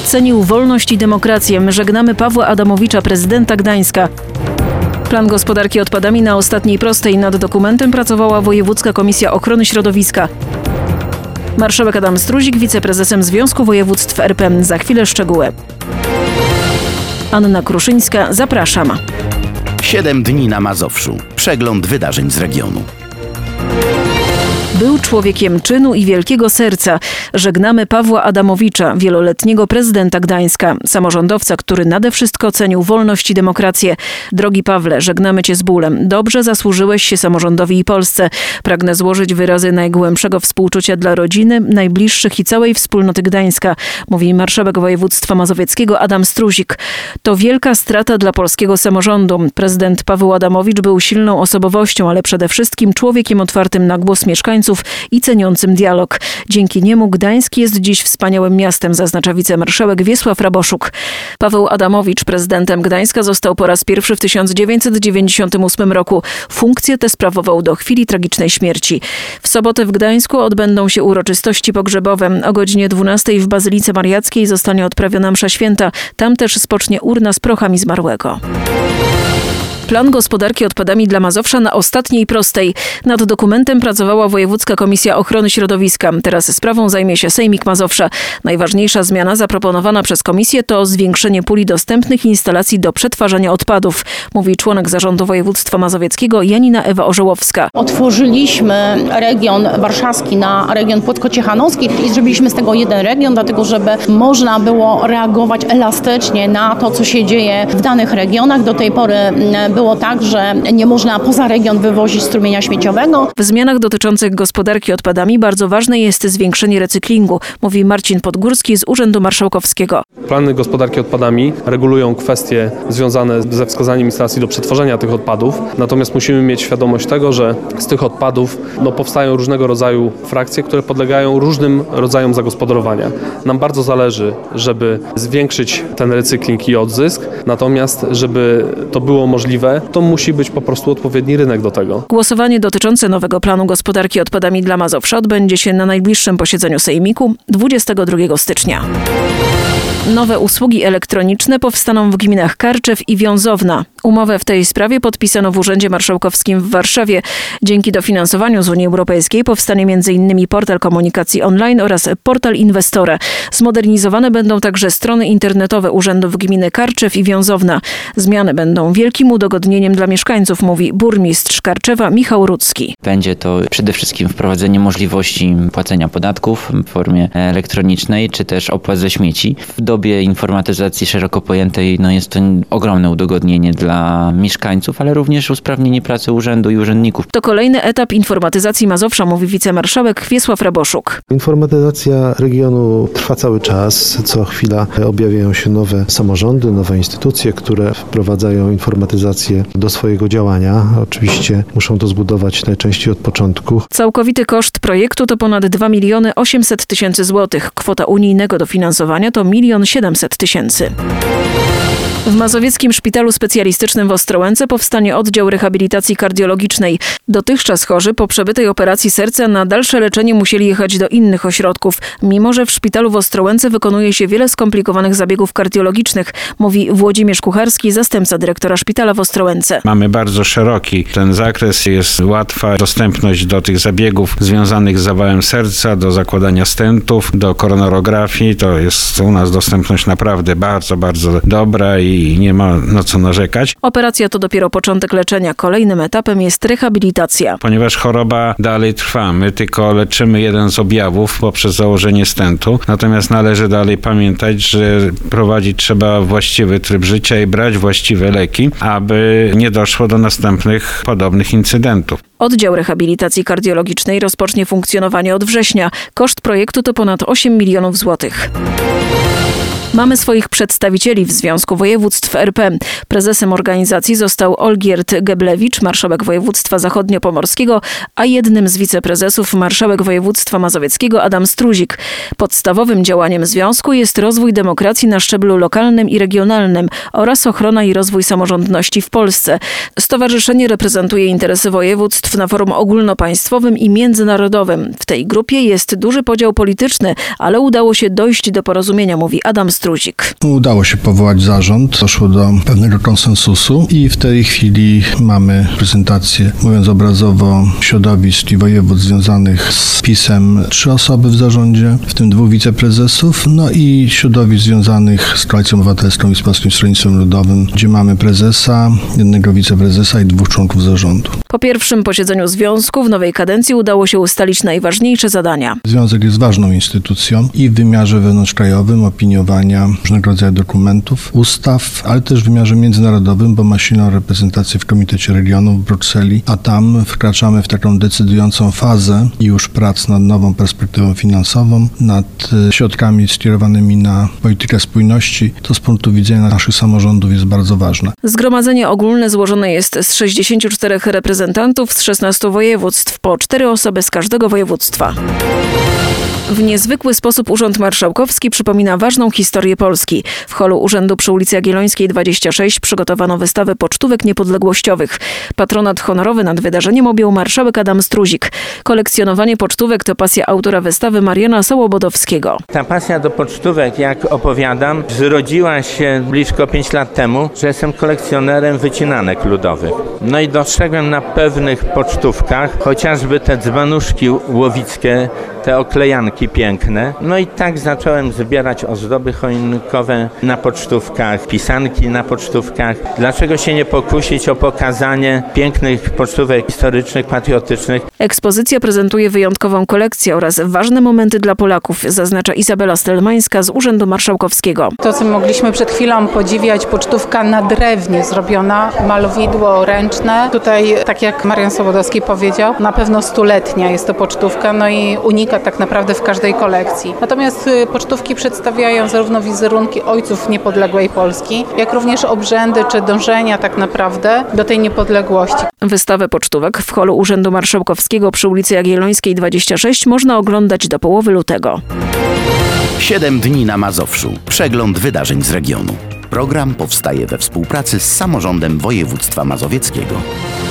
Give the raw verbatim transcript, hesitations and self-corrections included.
cenił wolność i demokrację. Żegnamy Pawła Adamowicza, prezydenta Gdańska. Plan gospodarki odpadami na ostatniej prostej. Nad dokumentem pracowała Wojewódzka Komisja Ochrony Środowiska. Marszałek Adam Struzik, wiceprezesem Związku Województw R P. Za chwilę szczegóły. Anna Kruszyńska, zapraszam. Siedem dni na Mazowszu. Przegląd wydarzeń z regionu. Był człowiekiem czynu i wielkiego serca. Żegnamy Pawła Adamowicza, wieloletniego prezydenta Gdańska, samorządowca, który nade wszystko cenił wolność i demokrację. Drogi Pawle, żegnamy Cię z bólem. Dobrze zasłużyłeś się samorządowi i Polsce. Pragnę złożyć wyrazy najgłębszego współczucia dla rodziny, najbliższych i całej wspólnoty Gdańska, mówi marszałek województwa mazowieckiego Adam Struzik. To wielka strata dla polskiego samorządu. Prezydent Paweł Adamowicz był silną osobowością, ale przede wszystkim człowiekiem otwartym na głos mieszkańców i ceniącym dialog. Dzięki niemu Gdańsk jest dziś wspaniałym miastem, zaznacza wicemarszałek Wiesław Raboszuk. Paweł Adamowicz prezydentem Gdańska został po raz pierwszy w tysiąc dziewięćset dziewięćdziesiątym ósmym roku. Funkcję tę sprawował do chwili tragicznej śmierci. W sobotę w Gdańsku odbędą się uroczystości pogrzebowe. O godzinie dwunastej w Bazylice Mariackiej zostanie odprawiona msza święta. Tam też spocznie urna z prochami zmarłego. Plan gospodarki odpadami dla Mazowsza na ostatniej prostej. Nad dokumentem pracowała Wojewódzka Komisja Ochrony Środowiska. Teraz sprawą zajmie się Sejmik Mazowsza. Najważniejsza zmiana zaproponowana przez komisję to zwiększenie puli dostępnych instalacji do przetwarzania odpadów, mówi członek zarządu województwa mazowieckiego Janina Ewa Orzełowska. Otworzyliśmy region warszawski na region płocko-ciechanowski i zrobiliśmy z tego jeden region, dlatego żeby można było reagować elastycznie na to, co się dzieje w danych regionach. Do tej pory było tak, że nie można poza region wywozić strumienia śmieciowego. W zmianach dotyczących gospodarki odpadami bardzo ważne jest zwiększenie recyklingu, mówi Marcin Podgórski z Urzędu Marszałkowskiego. Plany gospodarki odpadami regulują kwestie związane ze wskazaniem instalacji do przetworzenia tych odpadów. Natomiast musimy mieć świadomość tego, że z tych odpadów no, powstają różnego rodzaju frakcje, które podlegają różnym rodzajom zagospodarowania. Nam bardzo zależy, żeby zwiększyć ten recykling i odzysk, natomiast żeby to było możliwe, to musi być po prostu odpowiedni rynek do tego. Głosowanie dotyczące nowego planu gospodarki odpadami dla Mazowsza odbędzie się na najbliższym posiedzeniu Sejmiku dwudziestego drugiego stycznia. Nowe usługi elektroniczne powstaną w gminach Karczew i Wiązowna. Umowę w tej sprawie podpisano w Urzędzie Marszałkowskim w Warszawie. Dzięki dofinansowaniu z Unii Europejskiej powstanie między innymi portal komunikacji online oraz portal Inwestora. Zmodernizowane będą także strony internetowe urzędów gminy Karczew i Wiązowna. Zmiany będą wielkim udogodnieniem dla mieszkańców, mówi burmistrz Karczewa Michał Rudzki. Będzie to przede wszystkim wprowadzenie możliwości płacenia podatków w formie elektronicznej, czy też opłat za śmieci. W dobie informatyzacji szeroko pojętej no jest to ogromne udogodnienie dla mieszkańców, ale również usprawnienie pracy urzędu i urzędników. To kolejny etap informatyzacji Mazowsza, mówi wicemarszałek Wiesław Raboszuk. Informatyzacja regionu trwa cały czas. Co chwila objawiają się nowe samorządy, nowe instytucje, które wprowadzają informatyzację do swojego działania. Oczywiście muszą to zbudować najczęściej od początku. Całkowity koszt projektu to ponad dwa miliony osiemset tysięcy złotych. Kwota unijnego dofinansowania to milion siedemset tysięcy. W Mazowieckim Szpitalu Specjalistycznym w Ostrołęce powstanie oddział rehabilitacji kardiologicznej. Dotychczas chorzy po przebytej operacji serca na dalsze leczenie musieli jechać do innych ośrodków, mimo że w szpitalu w Ostrołęce wykonuje się wiele skomplikowanych zabiegów kardiologicznych, mówi Włodzimierz Kucharski, zastępca dyrektora szpitala w Ostrołęce. Mamy bardzo szeroki ten zakres, jest łatwa dostępność do tych zabiegów związanych z zawałem serca, do zakładania stentów, do koronarografii. To jest u nas dostępność naprawdę bardzo, bardzo dobra i i nie ma na co narzekać. Operacja to dopiero początek leczenia. Kolejnym etapem jest rehabilitacja. Ponieważ choroba dalej trwa, my tylko leczymy jeden z objawów poprzez założenie stentu. Natomiast należy dalej pamiętać, że prowadzić trzeba właściwy tryb życia i brać właściwe leki, aby nie doszło do następnych podobnych incydentów. Oddział rehabilitacji kardiologicznej rozpocznie funkcjonowanie od września. Koszt projektu to ponad osiem milionów złotych. Mamy swoich przedstawicieli w Związku Województw R P. Prezesem organizacji został Olgierd Geblewicz, marszałek województwa zachodniopomorskiego, a jednym z wiceprezesów marszałek województwa mazowieckiego Adam Struzik. Podstawowym działaniem związku jest rozwój demokracji na szczeblu lokalnym i regionalnym oraz ochrona i rozwój samorządności w Polsce. Stowarzyszenie reprezentuje interesy województw na forum ogólnopaństwowym i międzynarodowym. W tej grupie jest duży podział polityczny, ale udało się dojść do porozumienia, mówi Adam Struzik. Struzik. Udało się powołać zarząd, doszło do pewnego konsensusu i w tej chwili mamy prezentację, mówiąc obrazowo, środowisk i województw związanych z PiS-em. Trzy osoby w zarządzie, w tym dwóch wiceprezesów, no i środowisk związanych z Koalicją Obywatelską i z Polskim Stronnictwem Ludowym, gdzie mamy prezesa, jednego wiceprezesa i dwóch członków zarządu. Po pierwszym posiedzeniu związku w nowej kadencji udało się ustalić najważniejsze zadania. Związek jest ważną instytucją i w wymiarze wewnątrzkrajowym opiniowania różnego rodzaju dokumentów, ustaw, ale też w wymiarze międzynarodowym, bo ma silną reprezentację w Komitecie Regionów w Brukseli, a tam wkraczamy w taką decydującą fazę już prac nad nową perspektywą finansową, nad środkami skierowanymi na politykę spójności. To z punktu widzenia naszych samorządów jest bardzo ważne. Zgromadzenie ogólne złożone jest z sześćdziesięciu czterech reprezentantów z szesnastu województw, po cztery osoby z każdego województwa. W niezwykły sposób Urząd Marszałkowski przypomina ważną historię Polski. W holu urzędu przy ulicy Jagiellońskiej dwadzieścia sześć przygotowano wystawę pocztówek niepodległościowych. Patronat honorowy nad wydarzeniem objął marszałek Adam Struzik. Kolekcjonowanie pocztówek to pasja autora wystawy Mariana Sołobodowskiego. Ta pasja do pocztówek, jak opowiadam, zrodziła się blisko pięć lat temu, że jestem kolekcjonerem wycinanek ludowych. No i dostrzegłem na pewnych pocztówkach chociażby te dzbanuszki łowickie, te oklejanki piękne. No i tak zacząłem zbierać ozdoby choinkowe na pocztówkach, pisanki na pocztówkach. Dlaczego się nie pokusić o pokazanie pięknych pocztówek historycznych, patriotycznych? Ekspozycja prezentuje wyjątkową kolekcję oraz ważne momenty dla Polaków, zaznacza Izabela Stelmańska z Urzędu Marszałkowskiego. To, co mogliśmy przed chwilą podziwiać, pocztówka na drewnie zrobiona, malowidło ręczne. Tutaj, tak jak Marian Sołobodowski powiedział, na pewno stuletnia jest to pocztówka, no i unika tak naprawdę w każdej kolekcji. Natomiast pocztówki przedstawiają zarówno wizerunki ojców niepodległej Polski, jak również obrzędy czy dążenia tak naprawdę do tej niepodległości. Wystawę pocztówek w holu Urzędu Marszałkowskiego przy ulicy Jagiellońskiej dwadzieścia sześć można oglądać do połowy lutego. Siedem dni na Mazowszu. Przegląd wydarzeń z regionu. Program powstaje we współpracy z Samorządem Województwa Mazowieckiego.